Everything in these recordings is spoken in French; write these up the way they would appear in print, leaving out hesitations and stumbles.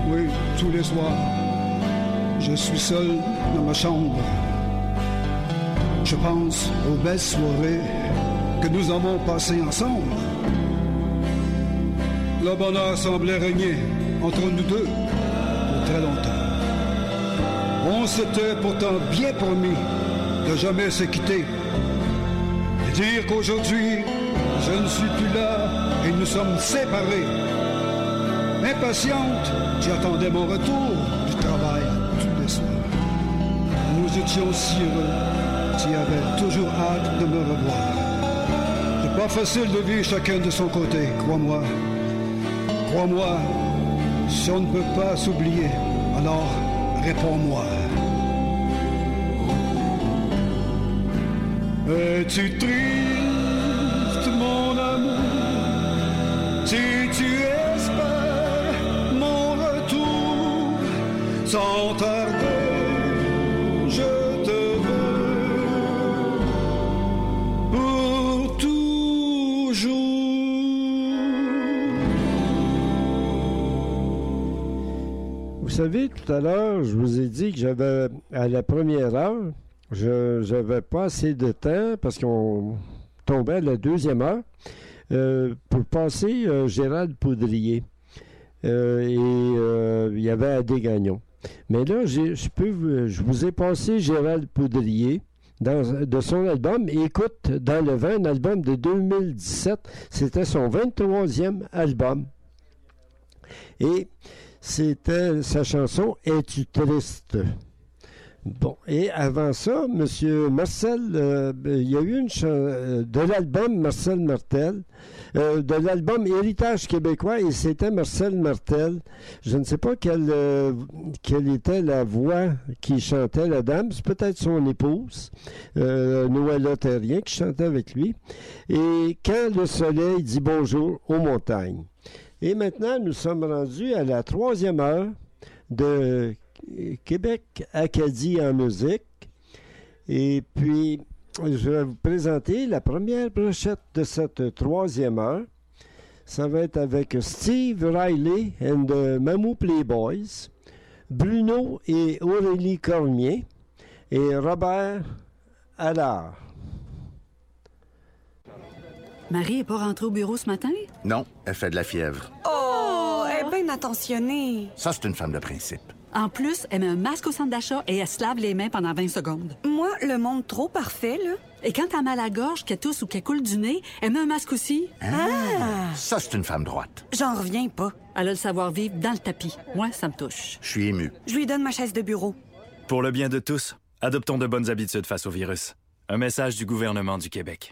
Oui, tous les soirs, je suis seul dans ma chambre. Je pense aux belles soirées que nous avons passées ensemble. Le bonheur semblait régner entre nous deux pour très longtemps. On s'était pourtant bien promis de jamais se quitter. Et dire qu'aujourd'hui, je ne suis plus là et nous sommes séparés. Impatiente, j'attendais mon retour du travail tous les soirs. Nous étions si heureux, tu avais toujours hâte de me revoir. C'est pas facile de vivre chacun de son côté, crois-moi. Crois-moi, si on ne peut pas s'oublier, alors réponds-moi. Es-tu triste, mon amour, si tu espères mon retour sans tarder, je te veux pour toujours. Vous savez, tout à l'heure, je vous ai dit que j'avais, à la première heure, je n'avais pas assez de temps parce qu'on tombait à la deuxième heure pour passer Gérald Poudrier. Il y avait Adé Gagnon. Mais là, je vous ai passé Gérald Poudrier de son album Écoute dans le vent, un album de 2017. C'était son 23e album. Et c'était sa chanson « Es-tu triste ?» Bon, et avant ça, M. Marcel, il y a eu de l'album Marcel Martel, de l'album Héritage québécois, et c'était Marcel Martel. Je ne sais pas quelle était la voix qui chantait la dame, c'est peut-être son épouse, Noëlla Terrien, qui chantait avec lui. Et Quand le soleil dit bonjour aux montagnes. Et maintenant, nous sommes rendus à la 3e heure de Québec-Acadie en musique. Et puis, je vais vous présenter la première brochette de cette 3e heure. Ça va être avec Steve Riley and the Mamou Playboys, Bruno et Aurélie Cormier et Robert Allard. Marie n'est pas rentrée au bureau ce matin? Non, elle fait de la fièvre. Oh, elle est bien attentionnée. Ça, c'est une femme de principe. En plus, elle met un masque au centre d'achat et elle se lave les mains pendant 20 secondes. Moi, le monde trop parfait, là. Et quand t'as mal à la gorge, qu'elle tousse ou qu'elle coule du nez, elle met un masque aussi. Ah! Ça, c'est une femme droite. J'en reviens pas. Elle a le savoir-vivre dans le tapis. Moi, ça me touche. Je suis ému. Je lui donne ma chaise de bureau. Pour le bien de tous, adoptons de bonnes habitudes face au virus. Un message du gouvernement du Québec.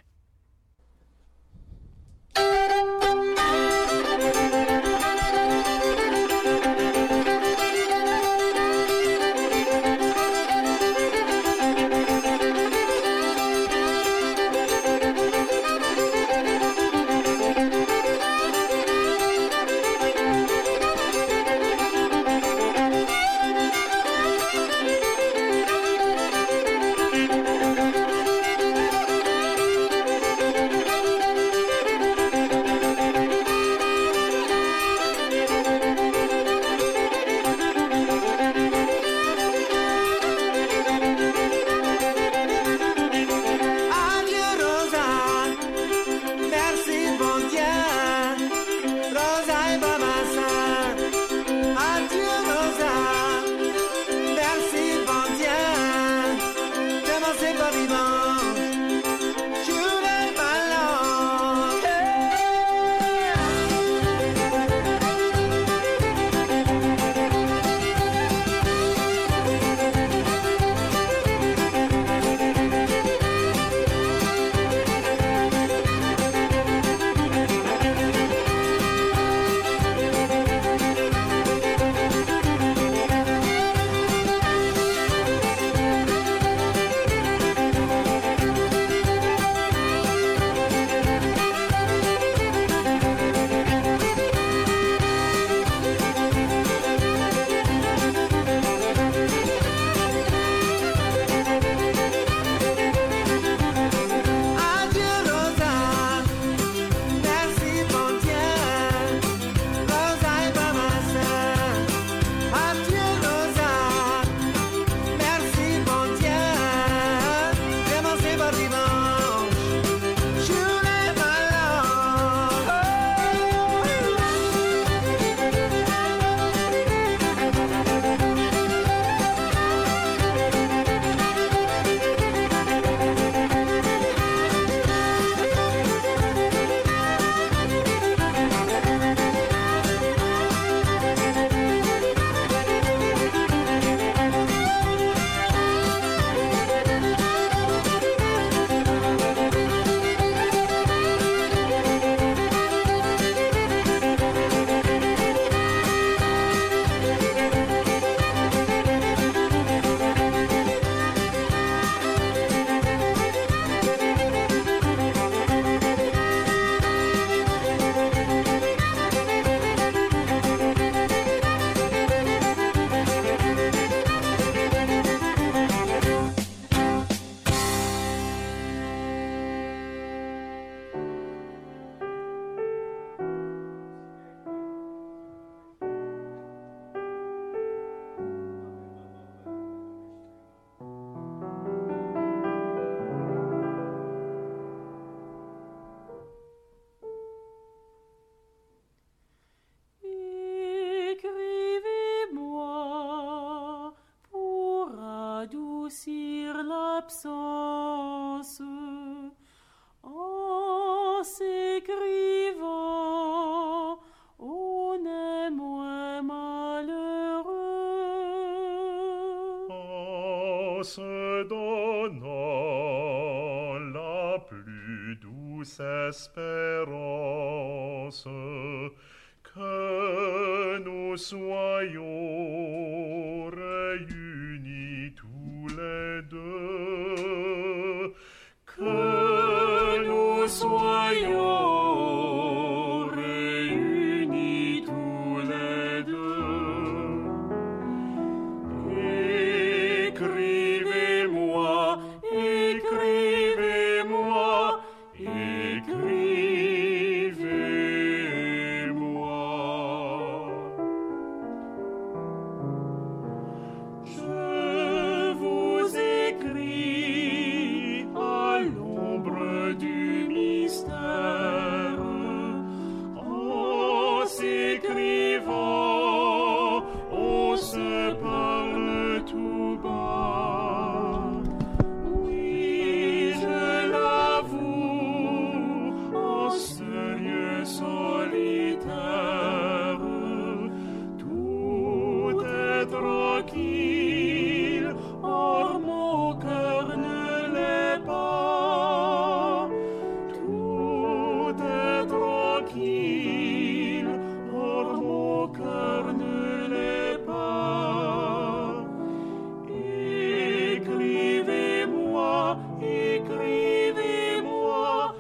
l'absence, en s'écrivant, on est moins malheureux. En se donnant la plus douce espérance, que nous soyons réunis tous les deux, que nous soyons réunis tous les deux. Écrivez-moi, écrivez-moi, écrivez-moi. Je vous écris à l'ombre du mystère, en s'écrivant, on se parle tout bas. Oui, je l'avoue, en ce lieu solitaire, tout est tranquille, or mon cœur ne l'est pas. Tout est tranquille, or mon cœur ne l'est pas. Écrivez-moi, écrivez-moi,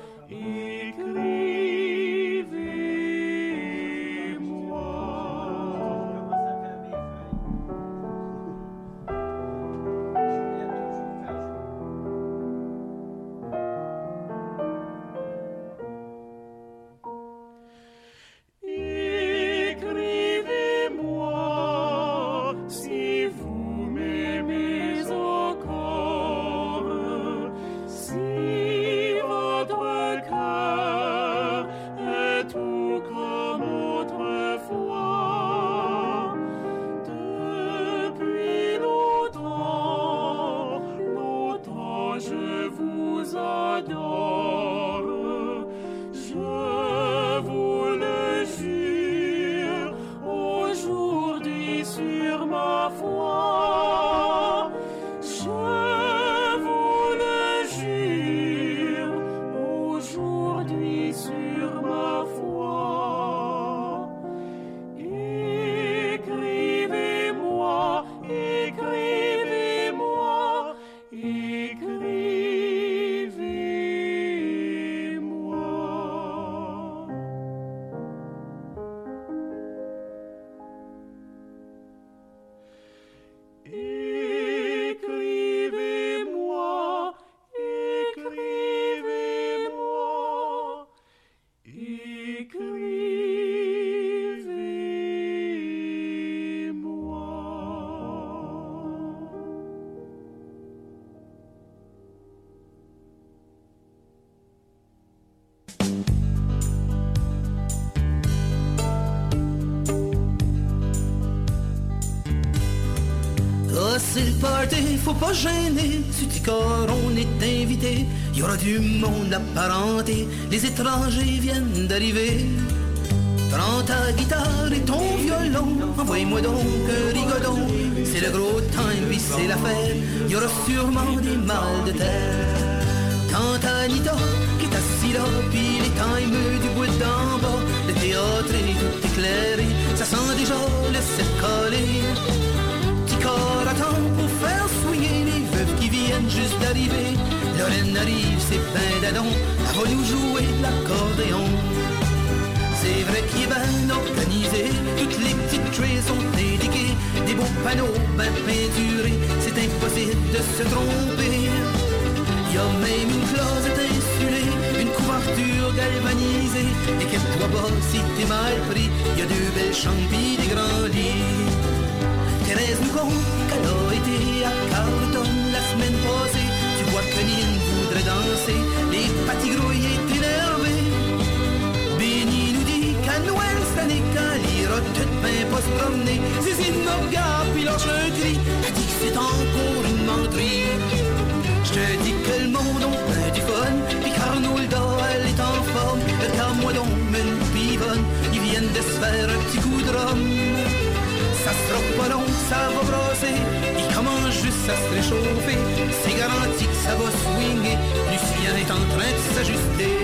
écrivez-moi, si vous m'aimez encore, si votre cœur est tout comme autrefois. Depuis longtemps, longtemps je vous adore, je vous le jure, aujourd'hui sur ma foi. Je vous le jure, aujourd'hui sur ma foi. Écrivez-moi, écrivez-moi, écrivez-moi. Écrivez-moi, écrivez-moi, Ah, c'est le party, faut pas gêner. Sur Ticor, on est invité. Y aura du monde apparenté. Les étrangers viennent d'arriver. Prends ta guitare et ton violon. Envoie-moi donc un rigodon. C'est le gros time, puis c'est la fête. Y aura sûrement des mal de terre. Tante Anita qui est assis là, puis les timeux du bout d'en bas. Le théâtre est tout éclairé. Ça sent déjà le cercolé. Ticor attend pour faire soigner les veuves qui viennent juste d'arriver. Lorraine arrive, c'est ben d'adon, elle va nous jouer de l'accordéon. C'est vrai qu'il est ben organisé, toutes les petites trays sont indiquées, des beaux panneaux ben peinturés, c'est impossible de se tromper. Y a même une closet insulée, une couverture galvanisée, et qu'elle-toi pas si t'es mal pris, y a deux belles chambres pis des grands lits. Thérèse nous compte qu'elle a été à Carleton la semaine passée. Tu vois que Nine voudrait danser, les patigrouilles est énervés. Béni nous dit qu'à Noël cette année, qu'elle ira tout ben pas se promener. Zizine me regarde puis lâche un cri, elle dit que c'est encore une menterie. Je te dis que le monde a plein du fun, puis Carnolda, elle est en forme. Regarde-moi donc, une pivonne, ils viennent de se faire un petit coup de rhum. Ça sera pas long, ça va brasser, il commence juste à se réchauffer. C'est garanti que ça va swinguer, Lucien est en train de s'ajuster.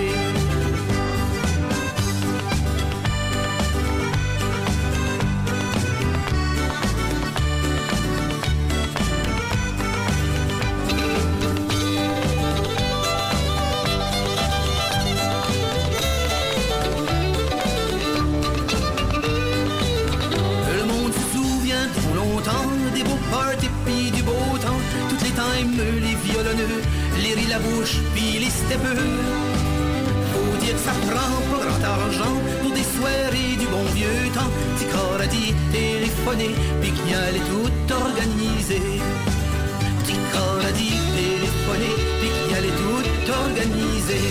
Les violonneux, les ris la bouche, puis les steppeux. Faut dire que ça prend pas grand argent pour des soirées du bon vieux temps. Petit corps a dit téléphoner, puis qu'il y allait tout organiser. Petit corps a dit téléphoner, puis qu'il y allait tout organiser.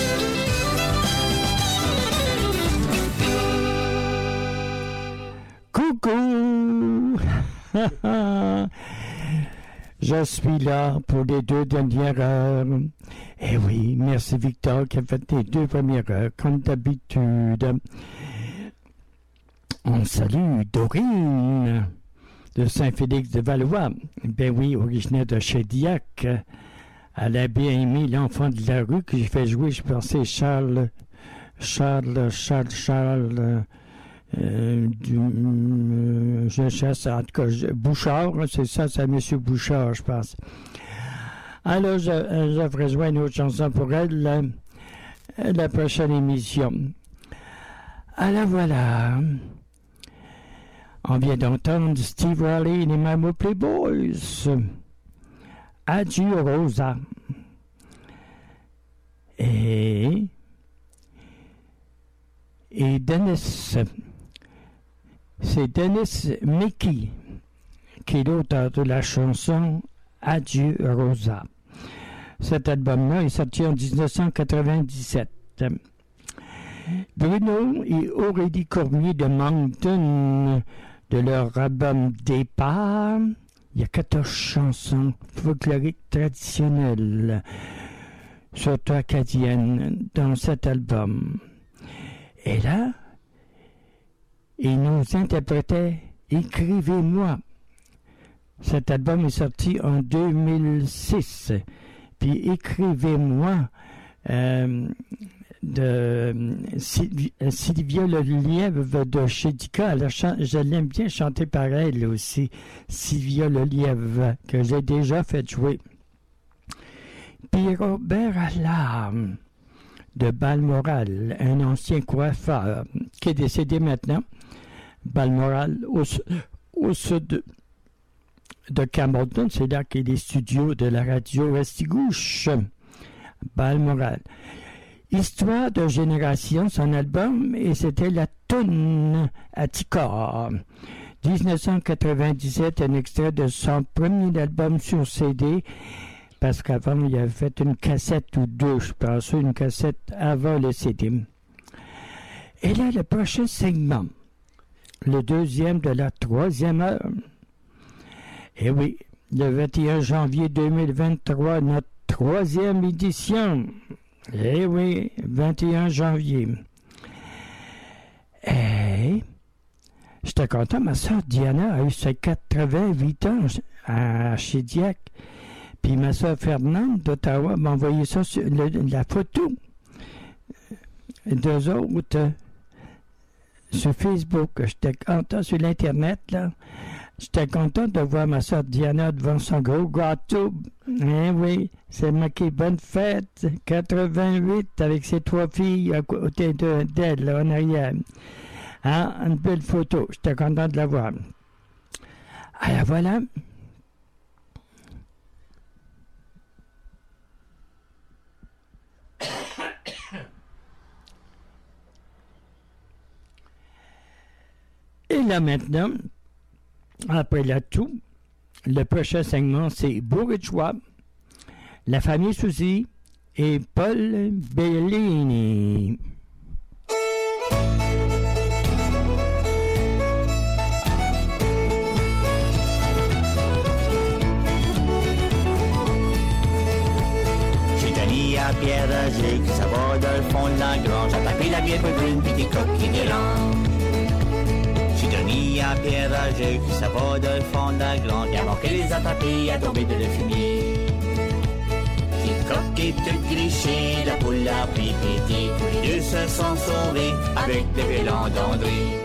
Coucou! Je suis là pour les 2 dernières heures. Eh oui, merci Victor qui a fait les 2 premières heures, comme d'habitude. On salue Dorine de Saint-Félix-de-Valois. Ben oui, originaire de Chédiac. Elle a bien aimé L'Enfant de la rue que j'ai fait jouer, je pensais Charles. Je chasse, en tout cas, Bouchard, c'est ça, c'est M. Bouchard, je pense. Alors, je ferai jouer une autre chanson pour elle, la prochaine émission. Alors voilà, on vient d'entendre Steve Riley et les Mammo Playboys. Adieu Rosa. Et Dennis. C'est Dennis Mickey qui est l'auteur de la chanson Adieu Rosa. Cet album-là est sorti en 1997. Bruno et Aurélie Cormier de Moncton, de leur album Départ, il y a 14 chansons folkloriques traditionnelles, surtout acadiennes, dans cet album. Et là, il nous interprétait « Écrivez-moi ». Cet album est sorti en 2006. Puis « Écrivez-moi » de Sylvia Lelièvre de Chédica. Je l'aime bien chanter par elle aussi, Sylvia Lelièvre, que j'ai déjà fait jouer. Puis Robert Allard de Balmoral, un ancien coiffeur qui est décédé maintenant. Balmoral, au sud de Campbellton, c'est là qu'il y a les studios de la radio Restigouche. Balmoral. Histoire de génération, son album, et c'était la toune à Ticor. 1997, un extrait de son premier album sur CD, parce qu'avant, il avait fait une cassette ou deux, je pense, une cassette avant le CD. Et là, le prochain segment, le deuxième de la 3e heure. Et oui, le 21 janvier 2023, notre 3e édition. Eh oui, 21 janvier. Et j'étais content, ma soeur Diana a eu ses 88 ans à Chédiac. Puis ma soeur Fernande d'Ottawa m'a envoyé ça sur la photo d'eux autres sur Facebook. J'étais content sur l'Internet, là. J'étais content de voir ma soeur Diana devant son gros gâteau. Eh oui, c'est marqué « Bonne fête », 88, avec ses 3 filles à côté d'elle, là, en arrière. Hein? Une belle photo. J'étais content de la voir. Alors voilà. Et là maintenant, après la toux, le prochain segment, c'est Bourgeois, la famille Souzy et Paul Bellini. à Pierre à Jus, ça va dans le fond de la grange, à taper la vieille brune pis des coques qui dérangent. J'ai Johnny à Pierre à Jus, ça va dans le fond de la grange, il a manqué les a tapés, à tomber de le fumier. Les coques et toutes grichées, la poule a pris pitié, tous les deux se sont sauvés avec des vélons d'André.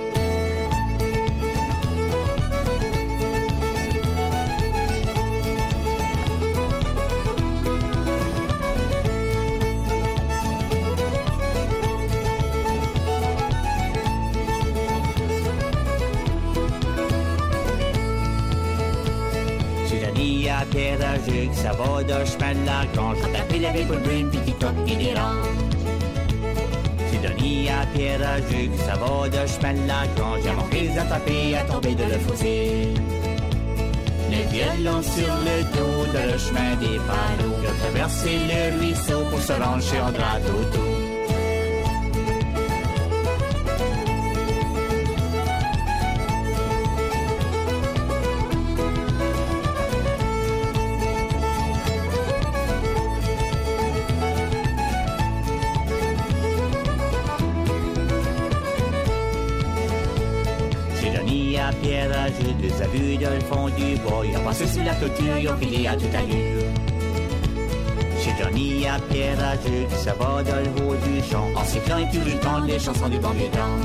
Pierre à Jus, ça va de chemin de la grange, à taper la vieille brune pis qui coque qui dérange. J'ai donné à Pierre à Jus, ça va de chemin de la grange, j'ai manqué les attraper à tomber de le fossé. Les violons sur le dos de le chemin des panneaux, ils ont traversé le ruisseau pour se rendre chez André Toto. Pierre à Jus, les a vus dans le fond du bois, il a passé sur la clôture, ils ont filé à toute allure. Chez Johnny à Pierre à Jus, ça va dans le haut du champ, en sifflant et culbutant les chansons du bon vieux temps.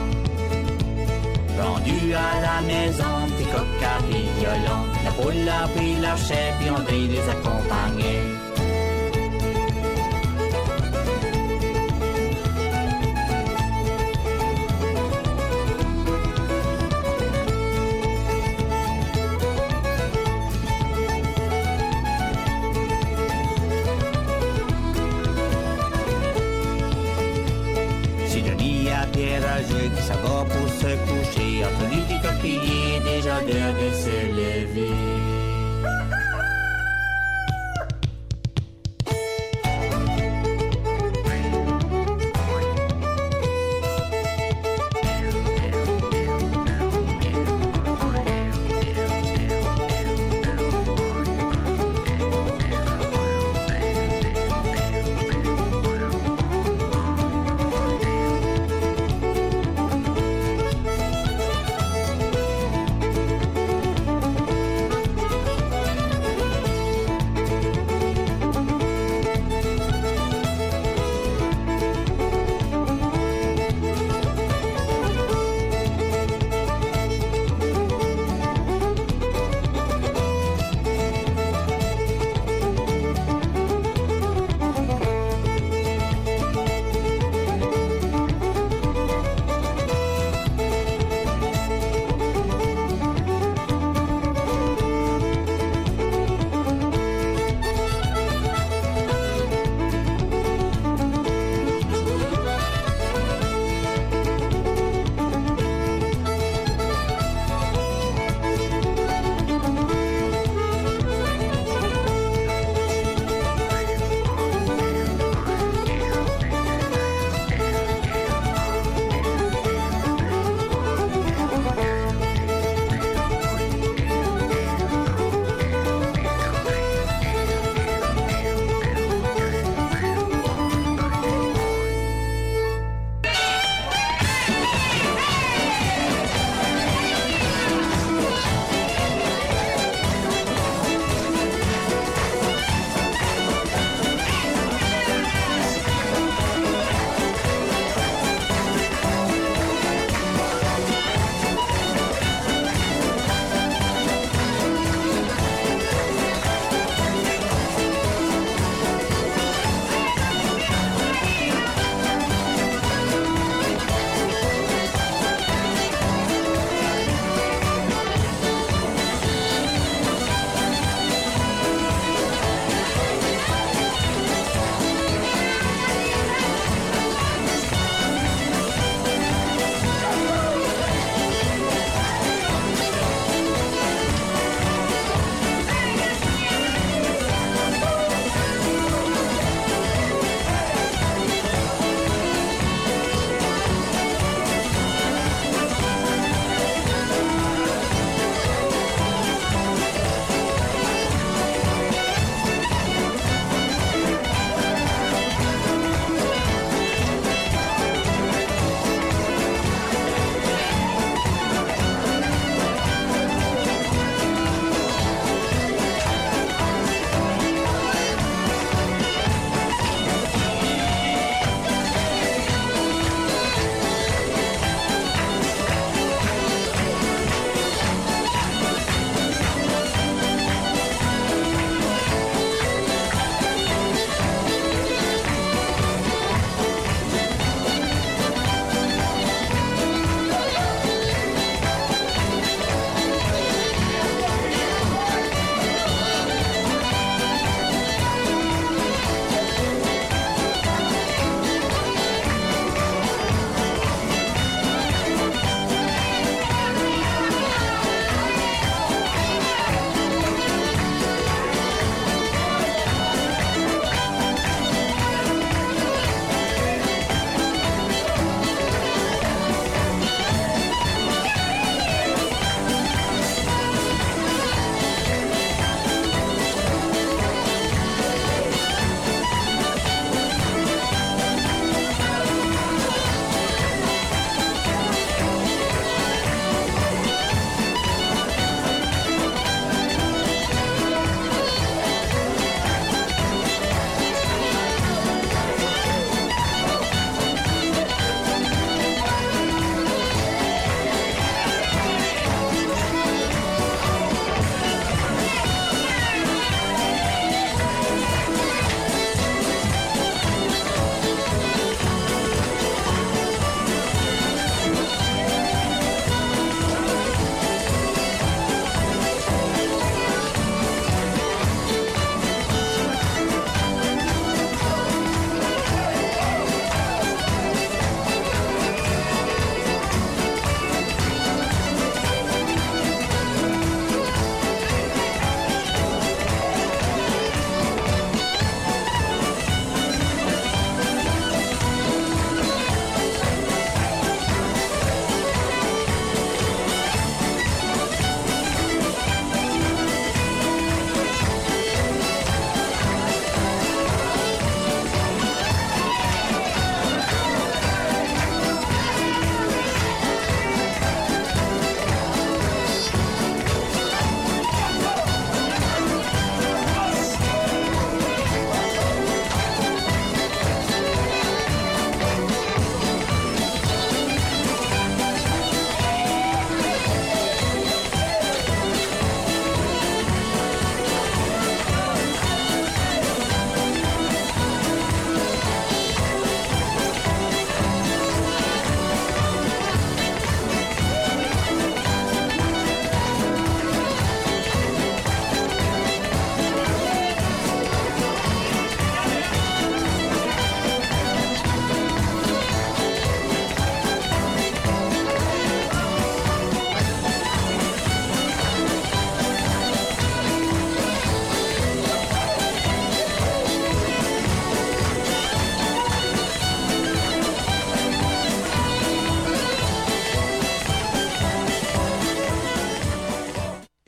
Rendu à la maison, petit coq a pris le violon, la poule a pris la chèvre, puis André les accompagnait. Pierre à Jus, ça va pour se coucher, entre lui et coquillier, déjà l'heure de se lever.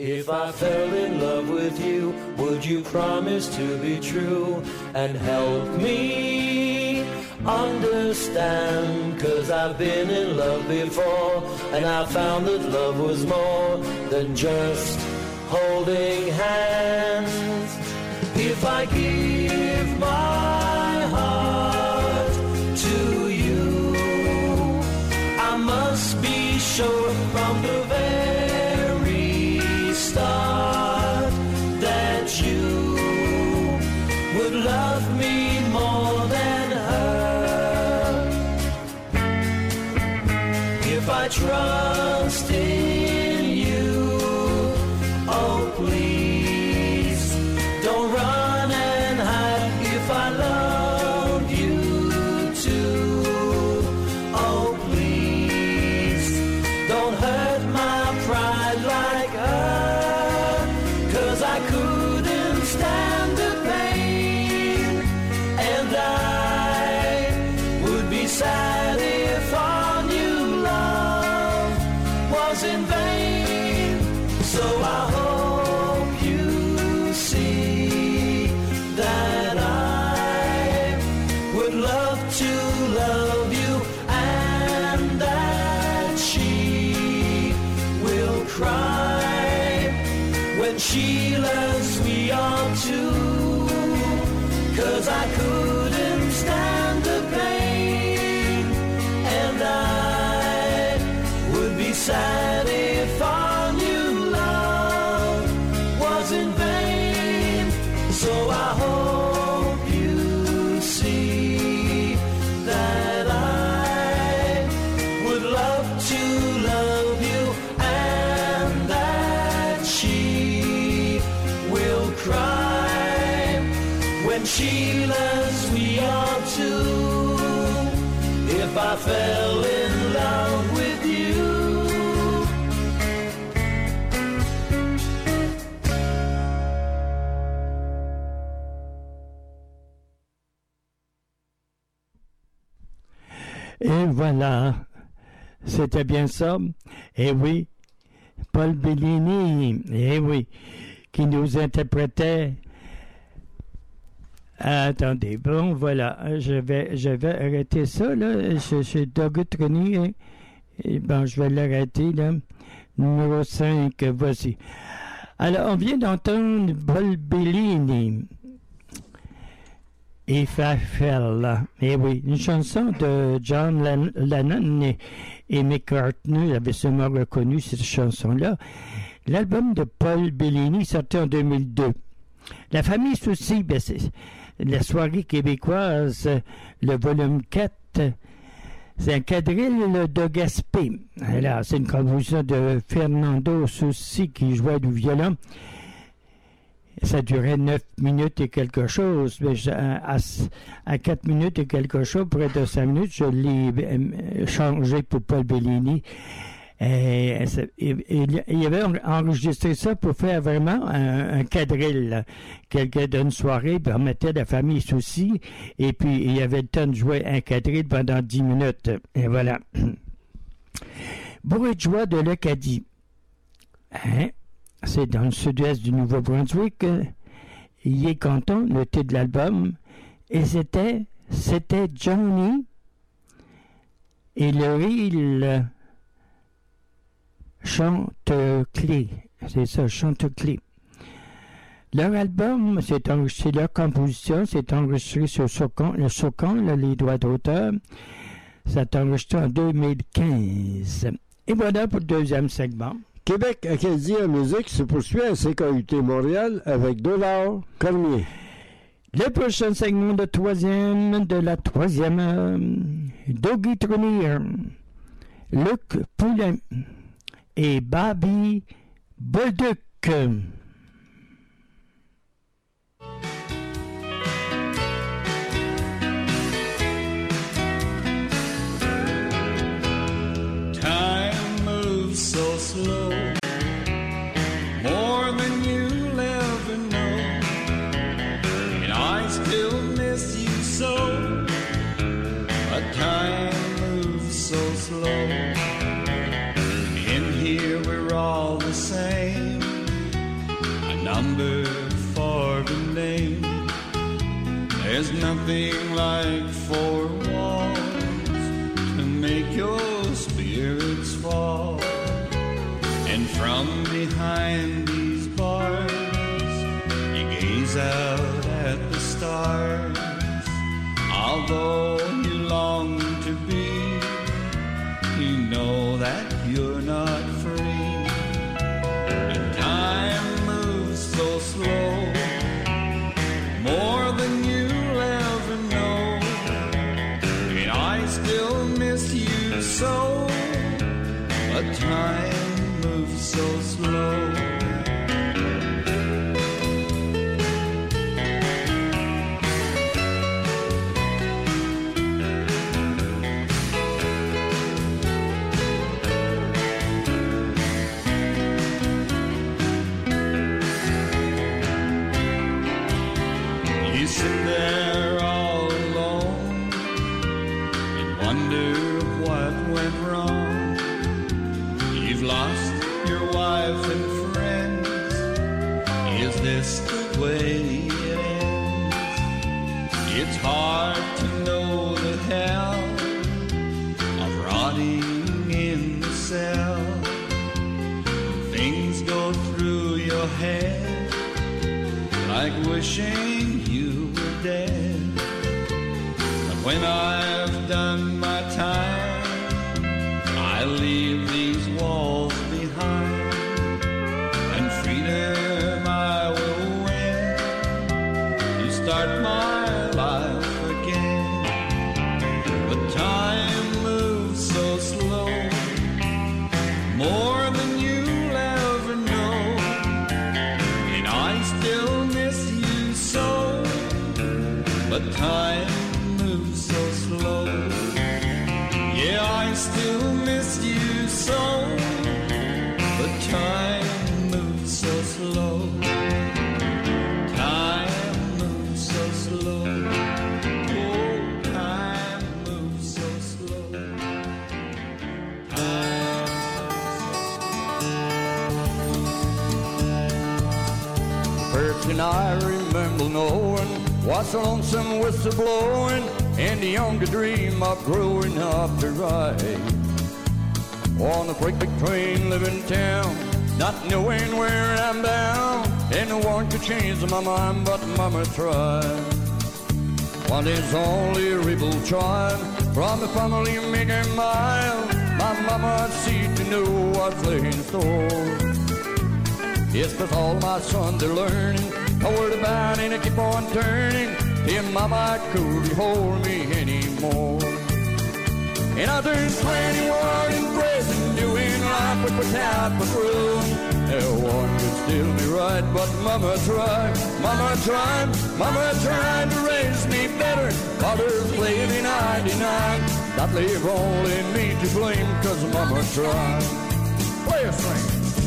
If I fell in love with you, would you promise to be true and help me understand? 'Cause I've been in love before, and I found that love was more than just holding hands. If I give my heart to you, I must be sure from the very start that you would love me more than her. If I trust in you, oh please don't run and hide. If I love you too, oh please don't hurt my pride like her. 'Cause I couldn't stand the pain, and I would be sad if all new love was in vain. So I hope you see that I would love to love you, and that she will cry when she loves me all too. 'Cause I couldn't stand the pain, and I would be sad if all new love was in vain. So I hope you see that I would love to love you, and that she will cry when she loves me all too. If I fell in love with you. Et voilà, c'était bien ça. Et oui, Paul Bellini, et oui, qui nous interprétait. Attendez, bon, voilà, je vais arrêter ça, là. Chez Doug Trony, et bon, je vais l'arrêter, là. Numéro 5, voici. Alors, on vient d'entendre Paul Bellini. If I Fell. Eh oui, une chanson de John Lennon et McCartney avaient sûrement reconnu cette chanson-là. L'album de Paul Bellini sorti en 2002. La famille Souci, ben c'est la soirée québécoise, le volume 4, c'est un quadrille de Gaspé. Alors, c'est une composition de Fernando Souci qui jouait du violon. Ça durait 9 minutes et quelque chose. Mais à 4 minutes et quelque chose, près de 5 minutes, je l'ai changé pour Paul Bellini. Il avait enregistré ça pour faire vraiment un quadrille. Quelqu'un d'une soirée permettait la famille Souci, et puis il y avait le temps de jouer un quadrille pendant 10 minutes. Et voilà. Bourré de joie de l'Acadie. Hein? C'est dans le sud-ouest du Nouveau-Brunswick. Il est content, le titre de l'album. Et c'était Johnny et le Reel Chante-Clé. C'est ça, Chante-Clé. Leur album, c'est leur composition, c'est enregistré sur le Socon, les droits d'auteur. Ça est enregistré en 2015. Et voilà pour le deuxième segment. Québec Acadie en musique se poursuit à CKUT Montréal avec $. Cormier. Le prochain segment de la troisième heure, Dougie Trenier, Luc Poulain et Bobby Bolduc. Time moves so slow, more than you'll ever know, and I still miss you so. But time moves so slow. In here we're all the same. number for the name. There's nothing like four walls to make your spirits fall. And from behind these bars, you gaze out at the stars. Although you long to be, you know that you're not free. And time moves so slow, more than you'll ever know. And I still miss you so, but time moves so slow. Sit there all alone and wonder what went wrong. You've lost your wife and friends. Is this the way it ends? It's hard to know the hell of rotting in the cell. Things go through your head like wishing you were dead. But when I've done my time, I leave these walls behind, and freedom I will win to start my life again. But time moves so slow, more than you'll ever know, and I still miss you so, but time moves so slow. Yeah, I still miss you so, but time moves so slow. Time moves so slow. Oh, time moves so slow. Person I remember knowing was lonesome whistle blowing, and the younger dream of growing up to ride on a freight train, living in town, not knowing where I'm bound, and no one could change my mind, but Mama tried. One is only a rebel child from the family making mile. My mama seemed to know what's laying in store. Yes, 'cause all my sons are learning a word about and I keep on turning. Dear Mama couldn't hold me anymore. And I turned 21 in prison, doing life without patrol. No one could steal me right, but Mama tried, Mama tried, Mama tried to raise me better. Others played in 99. That leave only me to blame, 'cause Mama tried. Play a string.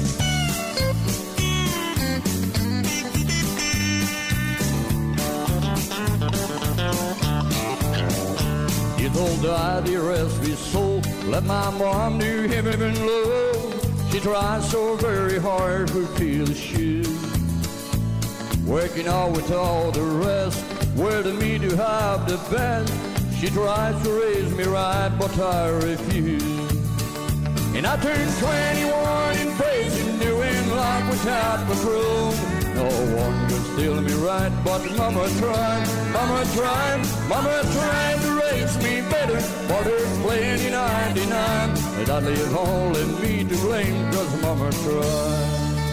You told her the rest of his soul, let my mom do heaven and low. She tried so very hard to feel the shoes, working out with all the rest, where to me to have the best. She tries to raise me right, but I refuse. And I turned 21 in prison, doing life without patrol. No one could steal me right, but Mama tried, Mama tried, Mama tried to raise me better. Water playing in 99, and I leave only me to blame, 'cause Mama tried.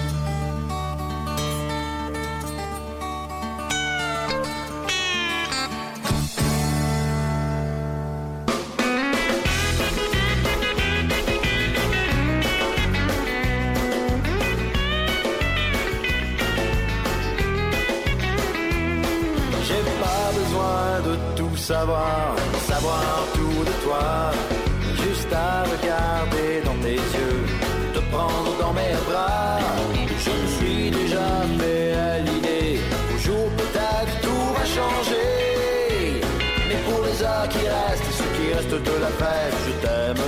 Savoir tout de toi, juste à regarder dans tes yeux, te prendre dans mes bras. Je me suis déjà fait à l'idée, au jour peut-être tout va changer. Mais pour les heures qui restent, et ceux qui restent de la fête, je t'aime.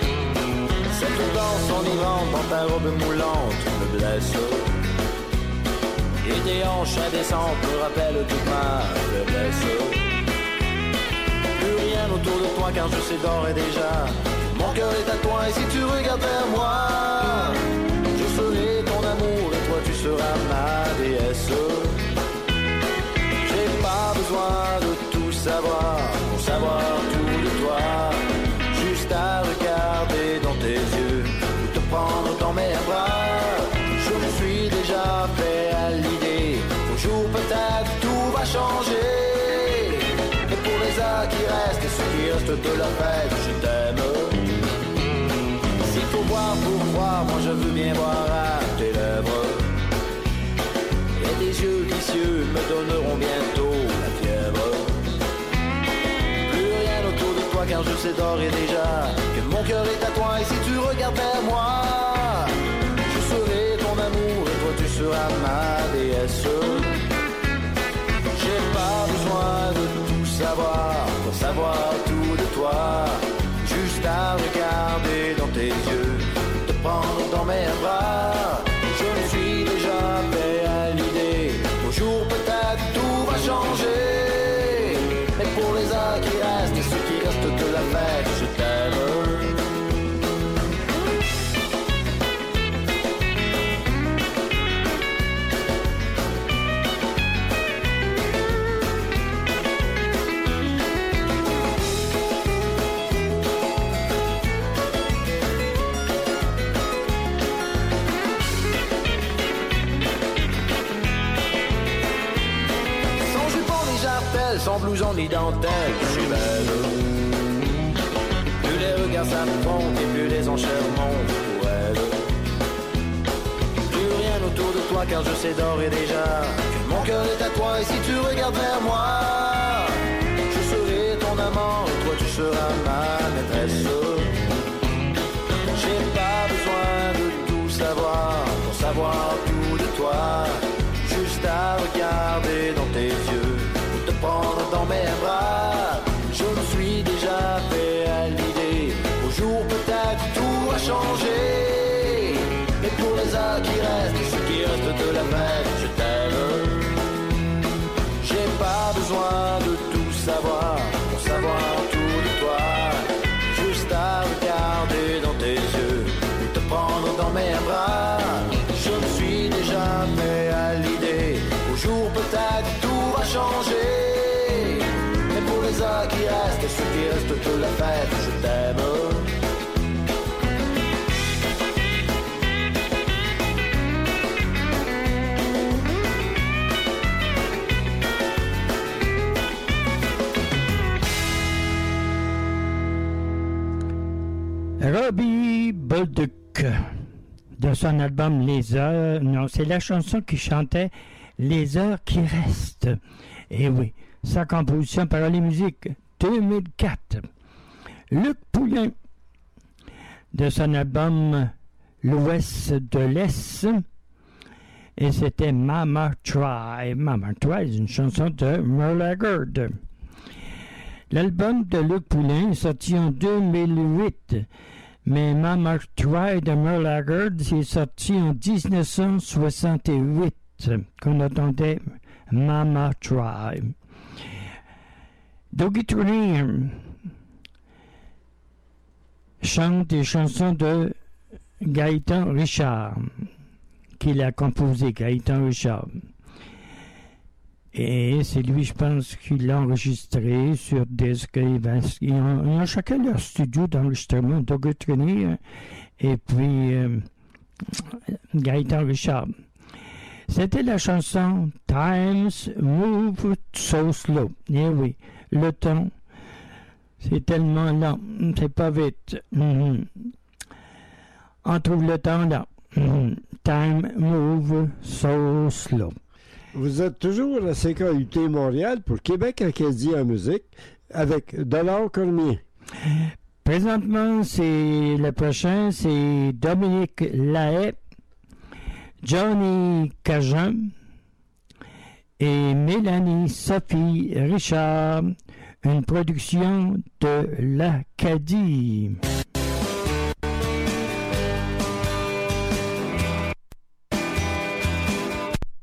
Cette danse enivrante dans ta robe moulante me blesse. des hanches indécentes me rappellent toute ma faiblesse. Plus rien autour de toi car je sais d'ores et déjà mon cœur est à toi et si tu regardes vers moi, je serai ton amour et toi tu seras ma déesse. J'ai pas besoin de tout savoir pour savoir tout de toi, juste à regarder dans tes yeux ou te prendre dans mes bras. Je me suis déjà fait à l'idée, un jour peut-être tout va changer. Et pour les heures qui restent et ceux qui restent de la fête, je t'aime. S'il faut boire pour voir, moi je veux bien boire à tes lèvres. Et tes yeux vicieux me donneront bientôt la fièvre. Plus rien autour de toi car je sais d'ores et déjà que mon cœur est à toi et si tu regardes vers moi, je serai ton amour et toi tu seras ma déesse. J'ai pas besoin de tout savoir pour savoir tout de toi, juste à regarder dans tes yeux, te prendre dans mes bras. Je me suis déjà fait à l'idée, au jour peut-être tout va changer. Mais pour les heures qui restent et ceux qui restent de la fête, je t'aime. Sans blouson ni dentelle, je suis belle. Plus les regards s'affrontent et plus les enchères montent pour elle. Plus rien autour de toi car je sais d'ores et déjà que mon cœur est à toi et si tu regardes vers moi, je serai ton amant et toi tu seras ma maîtresse. J'ai pas besoin de tout savoir pour savoir tout de toi, juste à regarder dans tes yeux, te prendre dans mes bras. Je me suis déjà fait à l'idée, au jour peut-être tout va changer. Mais pour les heures qui restent et ceux qui restent de la fête, je t'aime. J'ai pas besoin de tout savoir pour savoir tout de toi, juste à regarder dans tes yeux ou te prendre dans mes bras. Je me suis déjà fait à l'idée, au jour peut-être tout va changer. Mais pour les heures qui restent et ceux qui restent de la fête, je t'aime. Robbie Bolduc, de son album Les Heures, non, c'est la chanson qui chantait Les Heures qui restent. Et oui, sa composition, paroles et musique, 2004. Luc Poulin, de son album L'Ouest de l'Est, et c'était Mama Try. Mama Try, c'est une chanson de Merle Haggard. L'album de Luc Poulin est sorti en 2008, mais Mama Try de Merle Haggard est sorti en 1968, qu'on attendait Mama Try. Dougie Tournier chante des chansons de Gaëtan Richard, qu'il a composé, Gaëtan Richard. Et c'est lui, je pense, qui l'a enregistré sur disque. Ils ont chacun leur studio d'enregistrement, Dougie Tournier et puis Gaëtan Richard. C'était la chanson Times Move So Slow. Eh oui, le temps, c'est tellement lent, c'est pas vite. On trouve le temps là. Time Move So Slow. Vous êtes toujours à CKUT Montréal pour Québec Acadie en musique avec Dollar Cormier. Présentement, c'est le prochain, c'est Dominique Lahaye, Johnny Cajun et Mélanie Sophie Richard, une production de l'Acadie.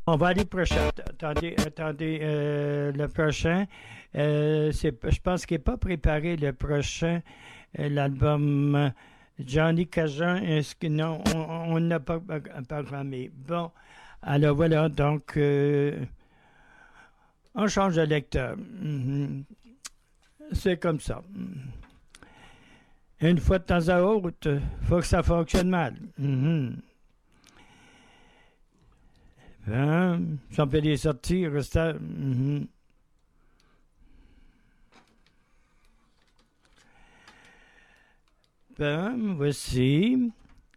On va aller prochain. Attendez, le prochain. Je pense qu'il n'est pas préparé le prochain, l'album Johnny Cajun. Est-ce que non, on n'a pas programmé. Bon, alors voilà, donc on change de lecteur. C'est comme ça. Une fois de temps à autre, il faut que ça fonctionne mal. Si on peut les sortir, ça. Voici.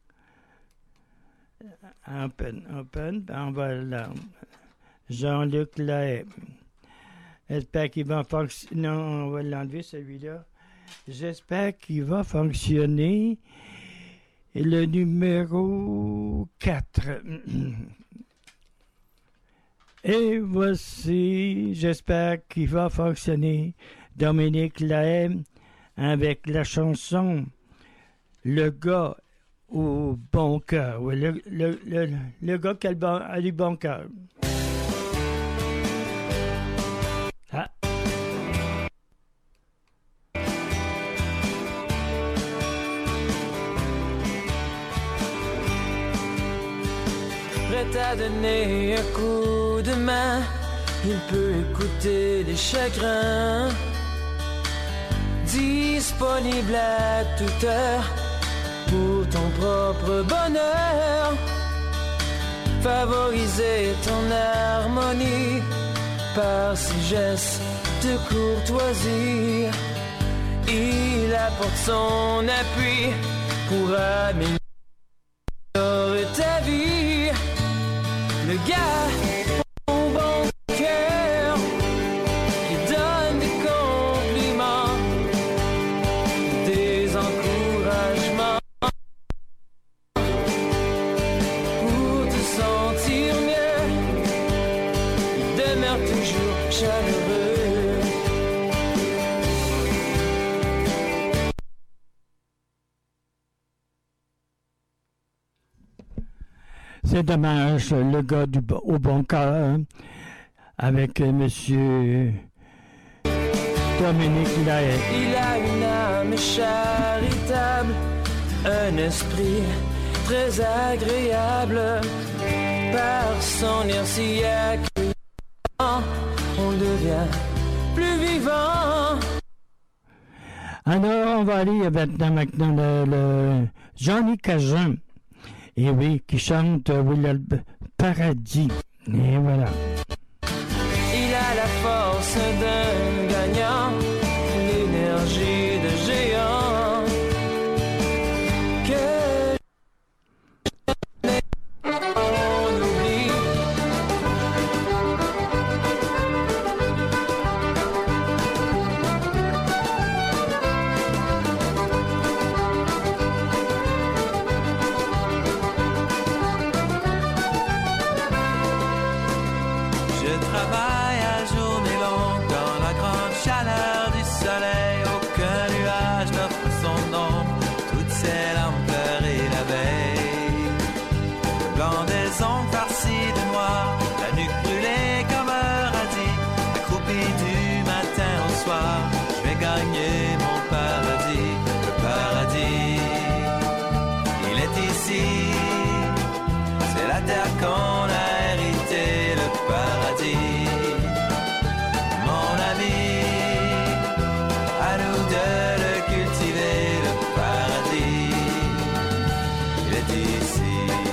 Open. On va là. Jean-Luc Lahaye. J'espère qu'il va fonctionner. Non, on va l'enlever celui-là. J'espère qu'il va fonctionner. Et le numéro 4. Et voici, j'espère qu'il va fonctionner, Dominique Lahaye avec la chanson Le gars au bon cœur. Oui, le gars qui a du bon cœur. Ah. Prêt à donner un coup de main, il peut écouter les chagrins. Disponible à toute heure pour ton propre bonheur. Favoriser ton harmonie par ses gestes de courtoisie. Il apporte son appui pour améliorer ta vie. Le gars au bon cœur qui donne des compliments, des encouragements pour te sentir mieux. Il demeure toujours chaleureux. C'est dommage, le gars au bon cœur, avec monsieur Dominique Lahaye. Il a une âme charitable, un esprit très agréable. Par son air si accueillant, on devient plus vivant. Alors, on va aller maintenant le Johnny Cajun. Et oui, qui chante le Paradis. Et voilà. Il a la force d'un gagnant, l'énergie de géant. Que on oublie. Qu'on a hérité le paradis, mon ami, à nous de le cultiver, le paradis, il est ici.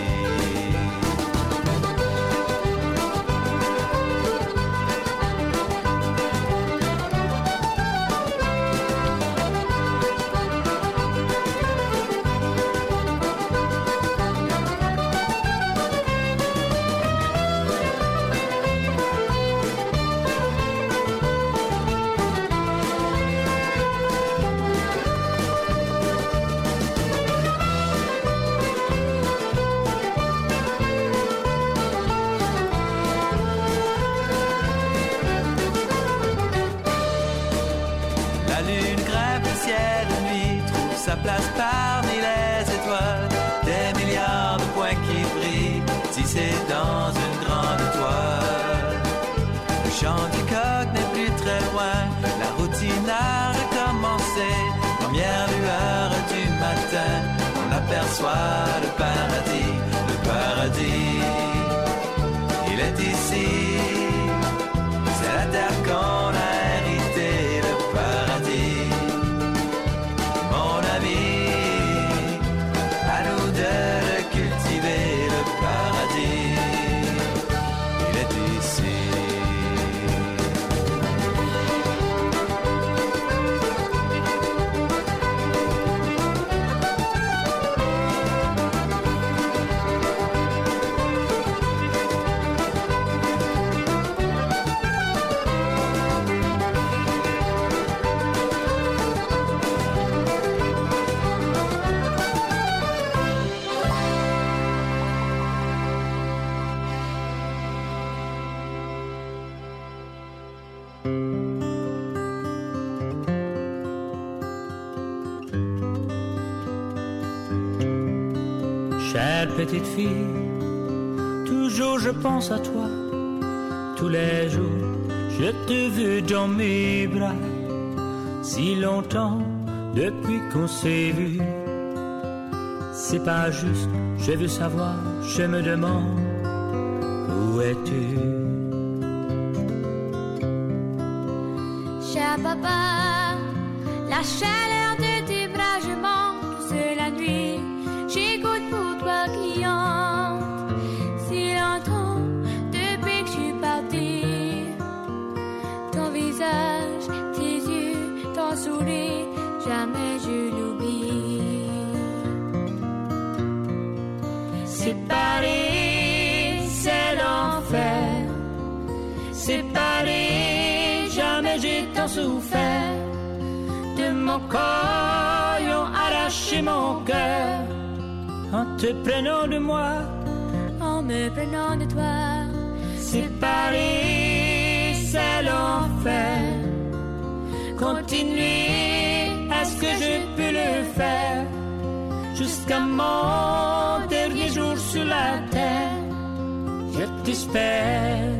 Sa place parmi les étoiles, des milliards de points qui brillent, tissés dans une grande toile. chant du coq n'est plus très loin, la routine a recommencé. Première lueur du matin, on aperçoit le paradis, il est ici. C'est la terre qu'on a hérité, le paradis. Mon ami, à nous de le cultiver, le paradis, il est ici. Chère petite fille, toujours je pense à toi. Tous les jours, je te veux dans mes bras. Si longtemps depuis qu'on s'est vu, c'est pas juste, je veux savoir, je me demande, où es-tu? Cher papa, la chaleur de tes bras, je manque c'est la nuit. J'écoute pour toi qui hante si longtemps depuis que je suis partie. Ton visage, tes yeux, ton sourire, jamais je l'oublie. Séparés, c'est l'enfer. Séparés, jamais j'ai tant souffert. De mon corps, ils ont arraché mon cœur. En te prenant de moi, en me prenant de toi. Séparés, c'est l'enfer. Continuer, est-ce que je peux le faire? Jusqu'à mon dernier jour sur la terre, je t'espère.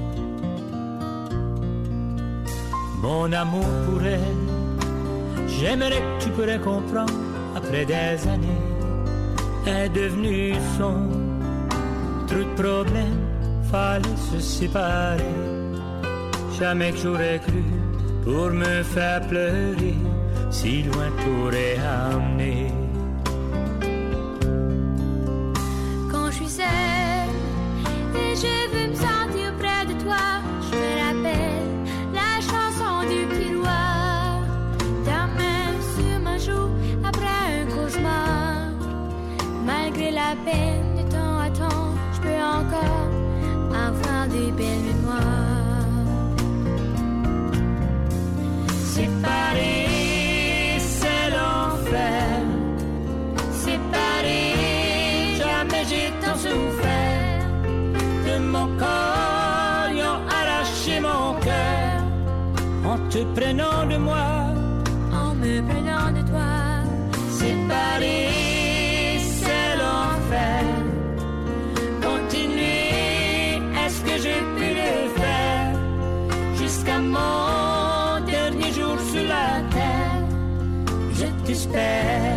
Mon amour pour elle, j'aimerais que tu pourrais comprendre. Après des années, est devenu son. Trop de problèmes, fallait se séparer. Jamais que j'aurais cru, pour me faire pleurer, si loin t'aurais amené. Quand je suis seule et je veux me sentir près de toi, je me rappelle la chanson du petit roi. Ta main sur ma joue après un cauchemar. Malgré la peine de temps à temps, je peux encore avoir des belles mémoires. Séparés, c'est l'enfer. Séparés, jamais j'ai tant souffert. De mon corps, ils ont arraché mon cœur. En te prenant de moi, en me prenant de toi. Séparés, continuer, est-ce que je peux le faire? Jusqu'à mon dernier jour sur la terre, je t'espère.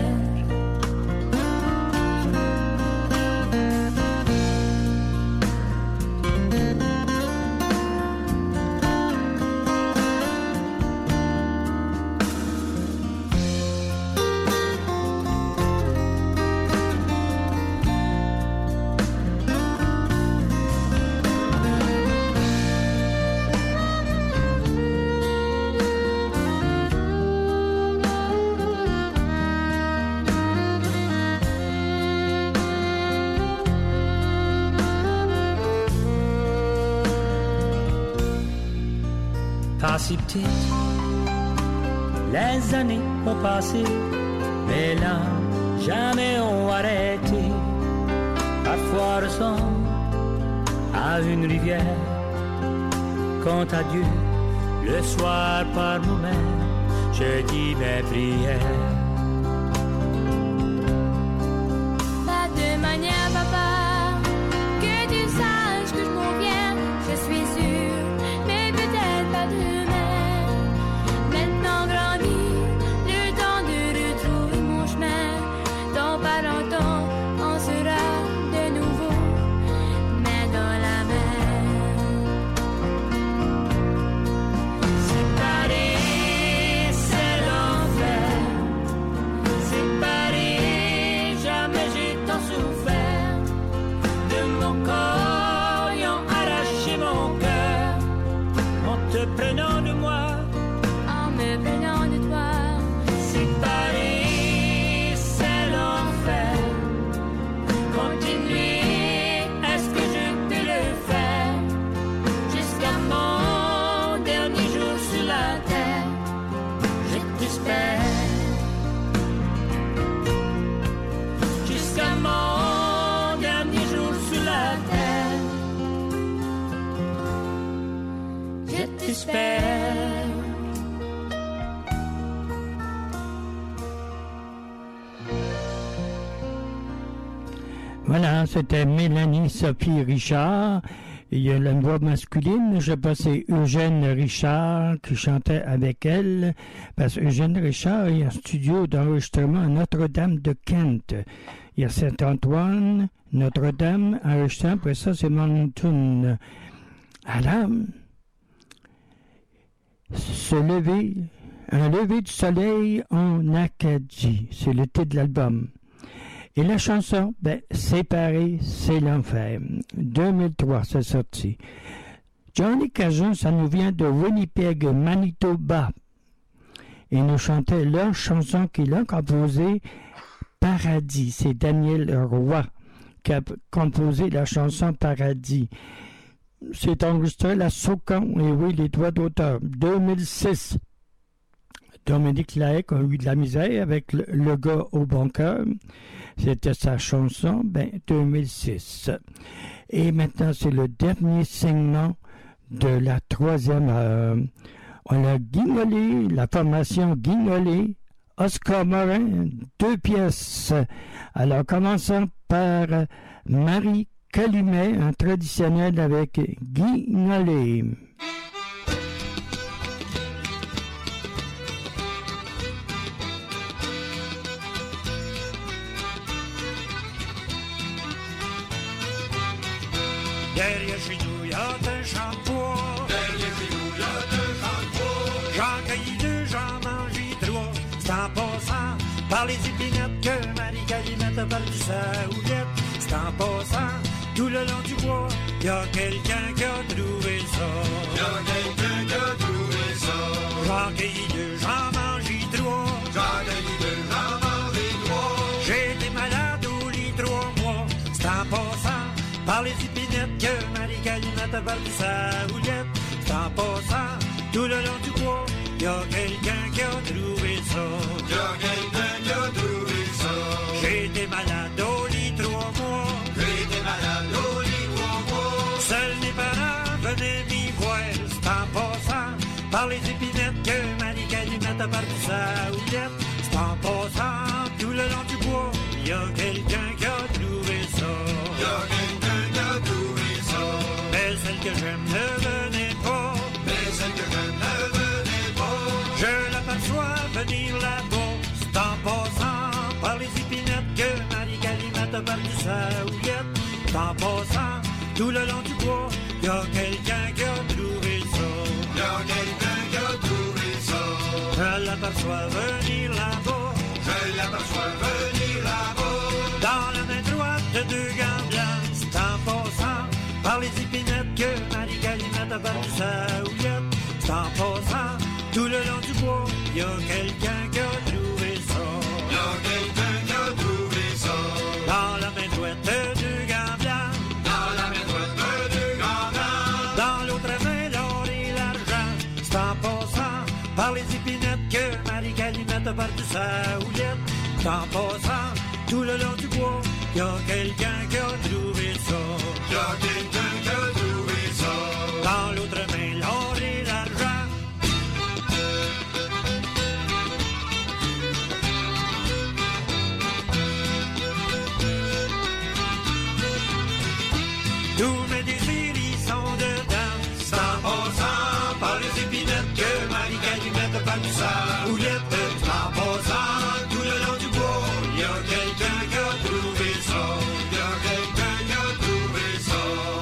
Pas si petite, les années ont passé, mais là, jamais ont arrêté. Parfois ressemble à une rivière. Quant à Dieu, le soir par nous-mêmes, je dis mes prières. Pas de manière, papa, que tu saches que je m'en viens, je suis sûre. Mais désespère. Voilà, c'était Mélanie Sophie Richard. Il y a la voix masculine, je sais pas, c'est Eugène Richard qui chantait avec elle, parce qu'Eugène Richard est en studio d'enregistrement à Notre-Dame de Kent. Il y a Saint-Antoine, Notre-Dame, enregistrement, après ça, c'est Moncton. Alors, se lever, un lever du soleil en Acadie, c'est le titre de l'album. Et la chanson, Séparé, c'est l'enfer. 2003, c'est sorti. Johnny Cajun, ça nous vient de Winnipeg, Manitoba. Il nous chantait leur chanson qu'il a composée, Paradis. C'est Daniel Roy qui a composé la chanson Paradis. C'est enregistré à la Saucon, et oui, les droits d'auteur, 2006. Dominique Laec a eu de la misère avec le gars au bon cœur. C'était sa chanson, 2006. Et maintenant, c'est le dernier segment de la 3e heure. On a Guignolé, la formation Guignolé, Oscar Morin, 2 pièces. Alors, commençons par Marie Calumet, un traditionnel avec Guignolé. Derrière chez nous, il y a un champ de bois. Derrière chez nous, il y a un champ de bois. J'en cueillis 2, j'en mangeais 3. C'est en passant par les épinettes que Marie Calimette a perdu sa houillette. C'est en passant tout le long du bois. Il y a quelqu'un qui a trouvé ça. Il y a quelqu'un qui a trouvé ça. J'en cueillis 2, j'en mangeais 3. J'en cueillis 2, j'en mangeais 3. J'ai été malade au lit 3 mois. C'est en passant par les épinettes que Marie Calimette a perdu sa houillette. C'est en passant tout le long du bois. Y a quelqu'un qui a trouvé ça. Y a quelqu'un qui a trouvé ça. J'ai été malade au lit 3 mois. J'ai été malade au lit 3 mois. Seuls mes parents venaient m'y voir. C'est en passant par les épinettes que Marie Calimette a perdu sa houillette. C'est en passant tout le long du bois. Y a quelqu'un qui a trouvé ça. Y a quelqu'un qui a trouvé ça. Mais celle que j'aime ne venait pas. Mais celle que j'aime ne venait pas. Je l'aperçois venir là-bas. C'est en passant par les épinettes que Marie Calimette a perdu sa houillette. C'est en passant tout le long du bois. Y a quelqu'un qui a trouvé ça. Y a quelqu'un qui a trouvé ça. Je l'aperçois venir là-bas. Je l'aperçois venir là-bas. Dans la main droite de 2 gants blancs. C'est en passant par les épinettes que Marie Calimette a perdu sa houillette. C'est en passant tout le long du bois. Y a quelqu'un qui a trouvé ça. Y a quelqu'un qui a trouvé ça. Dans la main droite de 2 gants blancs. Dans la main droite de 2 gants blancs. Dans l'autre main l'or et l'argent. C'est en passant par les épinettes que Marie Calimette a perdu sa houillette. C'est en passant tout le long du bois. Y a quelqu'un qui a trouvé ça. Y a quelqu'un qui a trouvé ça. Dans l'autre main l'or et l'argent. Tous mes désirs y sont dedans. C'est en passant par les épinettes que Marie Calimette a perdu sa houillette. C'est en passant tout le long du bois. Y a quelqu'un qui a trouvé ça. Y a quelqu'un qui a trouvé ça.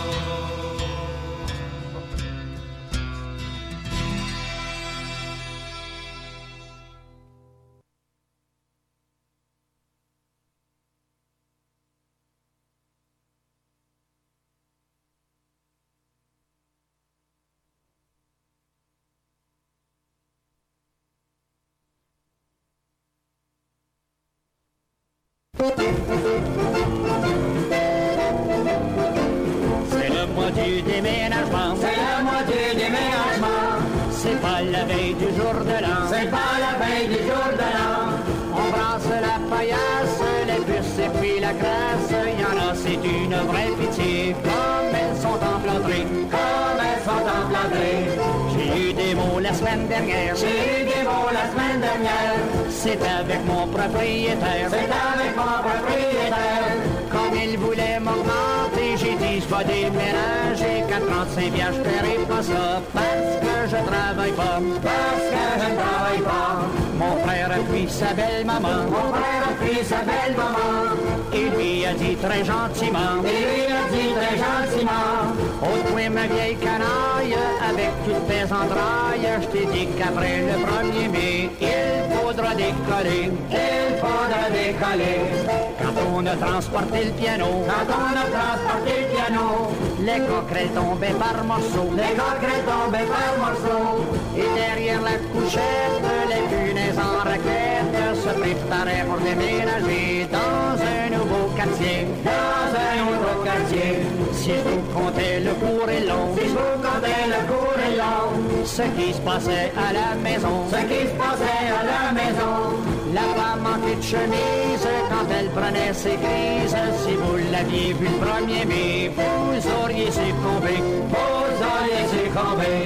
C'est le mois du déménagement. C'est le mois du déménagement. C'est pas la veille du jour de l'an. C'est pas la veille du jour de l'an. On brasse la paillasse, les puces et puis la crasse. Y en a, c'est une vraie pitié. Comme elles sont emplâtrées. Comme elles sont emplâtrées. J'ai eu la semaine dernière. J'ai eu des mots la semaine dernière. C'est avec mon propriétaire. C'est avec mon propriétaire. Comme il voulait m'augmenter, j'ai dit je vais déménager. Qu'à 35 piastres, je paierai pas ça. Parce que je travaille pas. Parce que je ne travaille pas. Mon frère a pris sa belle maman. Mon frère a pris sa belle maman. Il lui a dit très gentiment. Il lui a dit très gentiment. Oh toi ma vieille canaille, avec toutes tes entrailles, je t'ai dit qu'après le 1er mai, il faudra décoller. Il faudra décoller. Quand on a transporté le piano. Quand on a transporté le piano. Les coquerelles tombaient par morceaux. Les coquerelles tombaient par morceaux. Et derrière la couchette, les punaises en raquette se préparaient pour déménager dans un nouveau quartier. Dans un nouveau quartier. Si je vous comptais le court et long. Si je vous comptais le court et long. Ce qui se passait à la maison. Ce qui se passait à la maison. La femme manquait de chemise quand elle prenait ses crises. Si vous l'aviez vu le 1er mai, vous auriez succombé. Vous auriez succombé.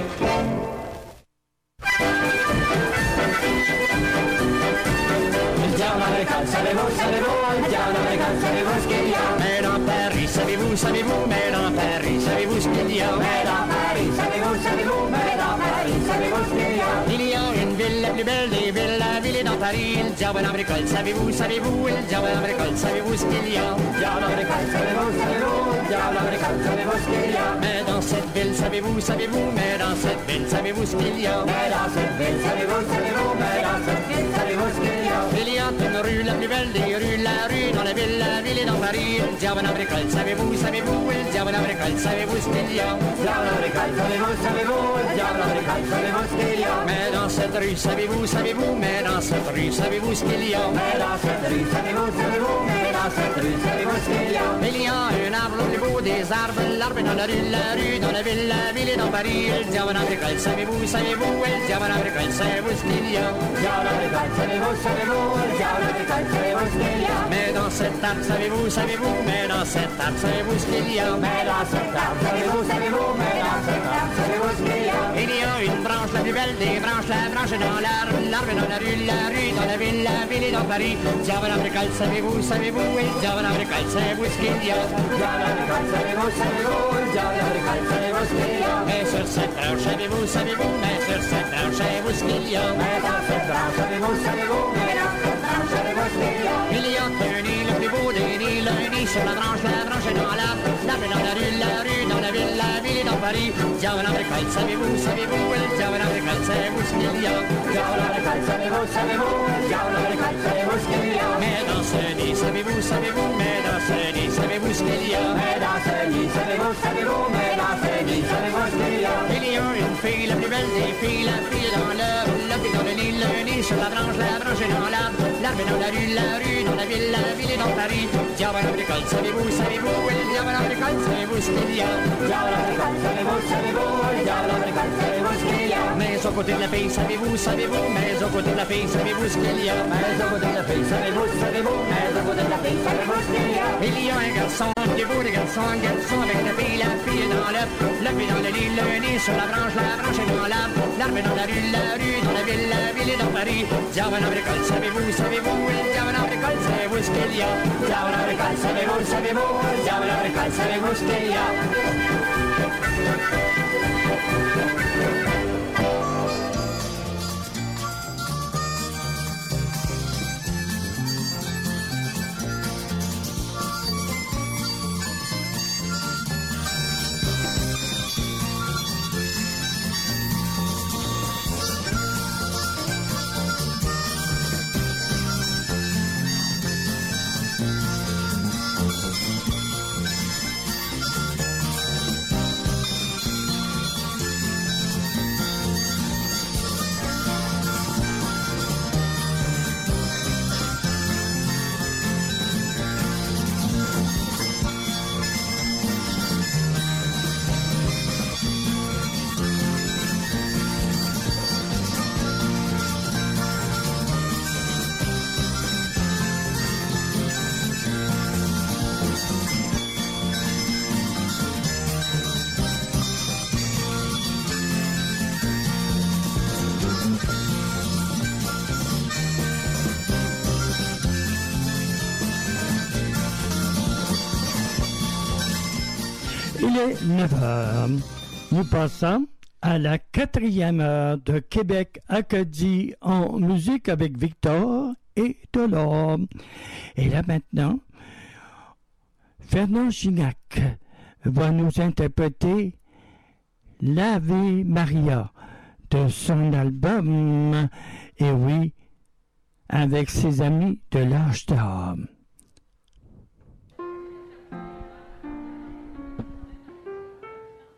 Le diable à l'école, savez-vous, le diable à l'école, savez-vous ce qu'il y a? Mais dans Paris, savez-vous, mais dans Paris, savez-vous ce qu'il y a? Mais dans Paris, savez-vous, mais dans Paris, savez-vous ce qu'il y a? Il y a une ville la plus belle des villes, la ville est dans Paris. Le diable à l'école, savez-vous, le diable à l'école, savez-vous ce qu'il y a? Le diable à l'école, savez-vous, le diable à l'école, savez-vous ce qu'il y a? Mais dans cette ville, savez-vous, mais dans cette ville, savez-vous ce qu'il y a? Mais dans cette ville, savez-vous, mais dans cette ville, savez-vous ce qu'il y a? Il y a une rue la plus belle des rues, la rue dans la ville est dans Paris. Le diable à l'école, savez-vous, le diable à l'école, savez-vous ce qu'il y a? Le diable à l'école, savez-vous, le diable à l'école, savez-vous ce qu'il y a? Mais dans cette rue, savez-vous, mais dans cette rue, savez-vous ce qu'il y a? Mais dans cette rue, savez-vous, mais dans cette rue, savez-vous ce qu'il y a? Il y a un arbre au niveau des arbres, l'arbre dans la rue dans la ville est dans Paris. Le diable à l'école, savez-vous, le diable à l'école, savez-vous ce qu'il y a? Le diable à l'école, savez-vous, le diable à l'école, savez-vous ce qu'il y a? Mais dans cet arbre, savez-vous, mais dans cet arbre, savez-vous ce qu'il y a? Mais dans cet arbre, savez-vous, mais dans cet arbre, savez-vous ce qu'il y a? Il y a une branche la plus belle des branches, la branche est dans l'arbre dans la rue dans la ville est dans Paris. Le diable à l'école, savez-vous, le diable à l'école, savez-vous ce qu'il y a? Le diable à l'école, savez-vous, le diable à l'école, savez-vous ce qu'il y a? Mais sur cette branche, savez-vous, mais sur cette branche, savez-vous ce qu'il y a? Mais dans cette branche, savez-vous, mais dans cette branche, savez-vous ce qu'il y a? Il y a un nid, le plus beau des nids, le nid sur la branche est dans l'arbre est dans la rue dans la ville est dans Paris. Le diable à l'école, savez-vous, le diable à l'école, savez-vous ce qu'il y a? Le diable à l'école, savez-vous, le diable à l'école, savez-vous ce qu'il y a? Mais dans ce nid, savez-vous, mais dans ce nid, savez-vous ce qu'il y a? Mais dans ce nid, savez-vous, mais dans ce nid, savez-vous ce qu'il y a? Il y a une fille, la plus belle des filles, la fille dans l'arbre est dans le nid sur la branche est dans l'arbre est dans la rue dans la ville est dans Paris. Le diable à l'école, savez-vous, le diable à l'école, savez-vous ce qu'il y a? Le diable à l'école, savez-vous, le diable à l'école, savez-vous ce qu'il y a? Mais au côté de la fille, savez-vous, mais au côté de la fille, savez-vous ce qu'il y a? Mais au côté de la fille, savez-vous, mais au côté de la fille, savez-vous ce qu'il y a? Il y a un garçon, des garçons avec la fille est dans fille dans le nid sur la branche est dans l'arbre est dans la rue dans la ville est dans Paris. Diable à l'école, savez-vous, le diable à l'école, savez-vous ce qu'il y a? Le diable à l'école, savez-vous, le diable à l'école, savez-vous ce qu'il y a? Il est 9h. Nous passons à la 4e heure de Québec Acadie en musique avec Victor et Delors. Et là maintenant, Fernand Gignac va nous interpréter l'Ave Maria de son album, et oui, avec ses amis de l'âge d'homme.